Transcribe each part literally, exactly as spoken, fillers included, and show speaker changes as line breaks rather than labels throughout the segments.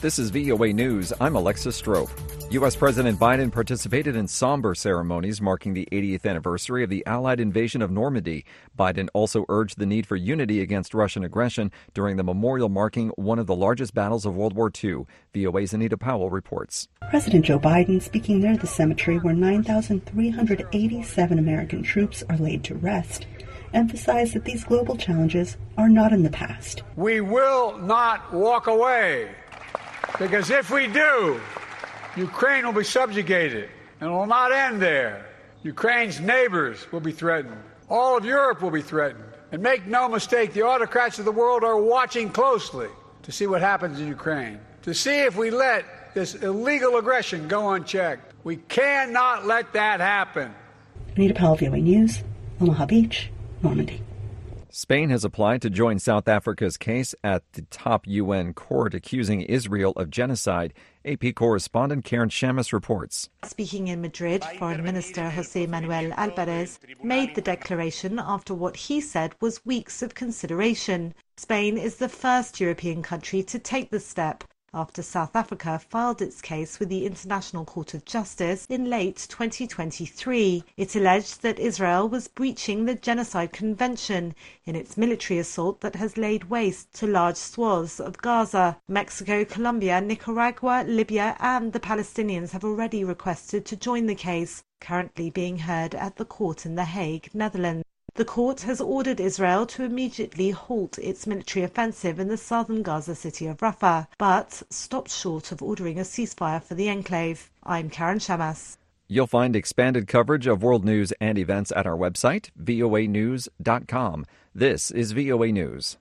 This is V O A News. I'm Alexis Strope. U S. President Biden participated in somber ceremonies marking the eightieth anniversary of the Allied invasion of Normandy. Biden also urged the need for unity against Russian aggression during the memorial marking one of the largest battles of World War Two. V O A's Anita Powell reports.
President Joe Biden speaking near the cemetery where nine thousand three hundred eighty-seven American troops are laid to rest, emphasized that these global challenges are not in the past.
We will not walk away, because if we do, Ukraine will be subjugated, and it will not end there. Ukraine's neighbors will be threatened. All of Europe will be threatened. And make no mistake, the autocrats of the world are watching closely to see what happens in Ukraine, to see if we let this illegal aggression go unchecked. We cannot let that happen.
Anita Powell, V O A News, Omaha Beach, Normandy.
Spain has applied to join South Africa's case at the top U N court accusing Israel of genocide. A P correspondent Karen Shamus reports.
Speaking in Madrid, Foreign Minister José Manuel Álvarez made the declaration after what he said was weeks of consideration. Spain is the first European country to take the step after South Africa filed its case with the International Court of Justice in late twenty twenty-three. It alleged that Israel was breaching the Genocide Convention in its military assault that has laid waste to large swaths of Gaza. Mexico, Colombia, Nicaragua, Libya and the Palestinians have already requested to join the case, currently being heard at the court in The Hague, Netherlands. The court has ordered Israel to immediately halt its military offensive in the southern Gaza city of Rafah, but stopped short of ordering a ceasefire for the enclave. I'm Karen Shamas.
You'll find expanded coverage of world news and events at our website, V O A news dot com. This is V O A News.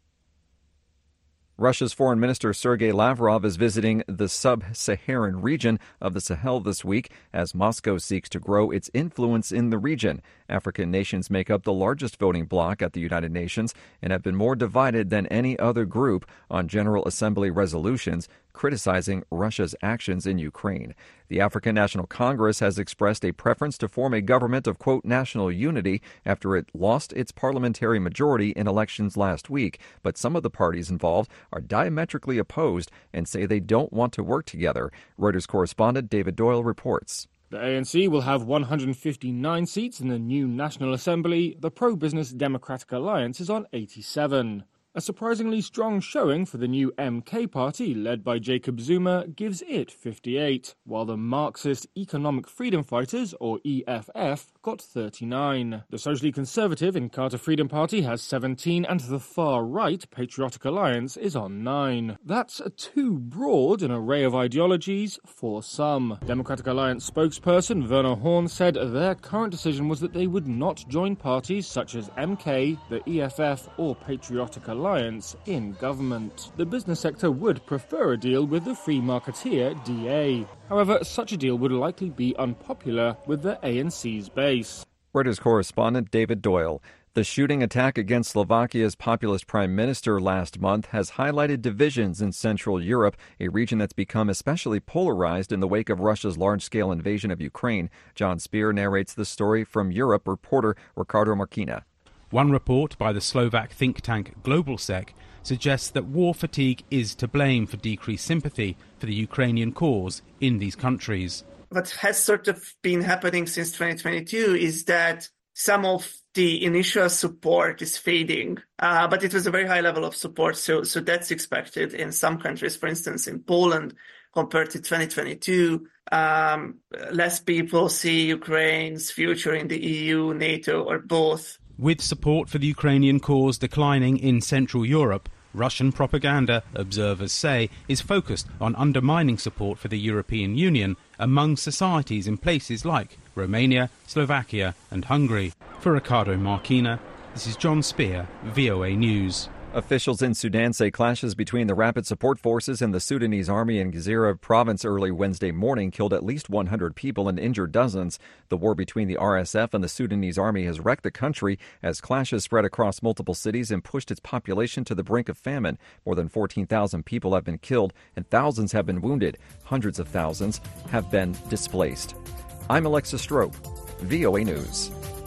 Russia's Foreign Minister Sergei Lavrov is visiting the sub-Saharan region of the Sahel this week as Moscow seeks to grow its influence in the region. African nations make up the largest voting bloc at the United Nations and have been more divided than any other group on General Assembly resolutions criticizing Russia's actions in Ukraine. The African National Congress has expressed a preference to form a government of, quote, national unity after it lost its parliamentary majority in elections last week. But some of the parties involved are diametrically opposed and say they don't want to work together. Reuters correspondent David Doyle reports.
The A N C will have one hundred fifty-nine seats in the new National Assembly. The pro-business Democratic Alliance is on eighty-seven. A surprisingly strong showing for the new M K party, led by Jacob Zuma, gives it fifty-eight, while the Marxist Economic Freedom Fighters, or E F F, got thirty-nine. The socially conservative Inkatha Freedom Party has seventeen, and the far-right Patriotic Alliance is on nine. That's too broad an array of ideologies for some. Democratic Alliance spokesperson Werner Horn said their current decision was that they would not join parties such as M K, the E F F, or Patriotic Alliance. Alliance in government. The business sector would prefer a deal with the free marketeer D A. However, such a deal would likely be unpopular with the A N C's base.
Reuters correspondent David Doyle. The shooting attack against Slovakia's populist prime minister last month has highlighted divisions in Central Europe, a region that's become especially polarized in the wake of Russia's large-scale invasion of Ukraine. John Spear narrates the story from Europe. Reporter Ricardo Marquina.
One report by the Slovak think tank GlobalSec suggests that war fatigue is to blame for decreased sympathy for the Ukrainian cause in these countries.
What has sort of been happening since twenty twenty-two is that some of the initial support is fading, uh, but it was a very high level of support, so so that's expected in some countries. For instance, in Poland, compared to twenty twenty-two, um, less people see Ukraine's future in the E U, NATO, or both.
With support for the Ukrainian cause declining in Central Europe, Russian propaganda, observers say, is focused on undermining support for the European Union among societies in places like Romania, Slovakia and Hungary. For Ricardo Marquina, this is John Spear, V O A News.
Officials in Sudan say clashes between the Rapid Support Forces and the Sudanese army in Gezira province early Wednesday morning killed at least one hundred people and injured dozens. The war between the R S F and the Sudanese army has wrecked the country as clashes spread across multiple cities and pushed its population to the brink of famine. More than fourteen thousand people have been killed and thousands have been wounded. Hundreds of thousands have been displaced. I'm Alexis Strope, V O A News.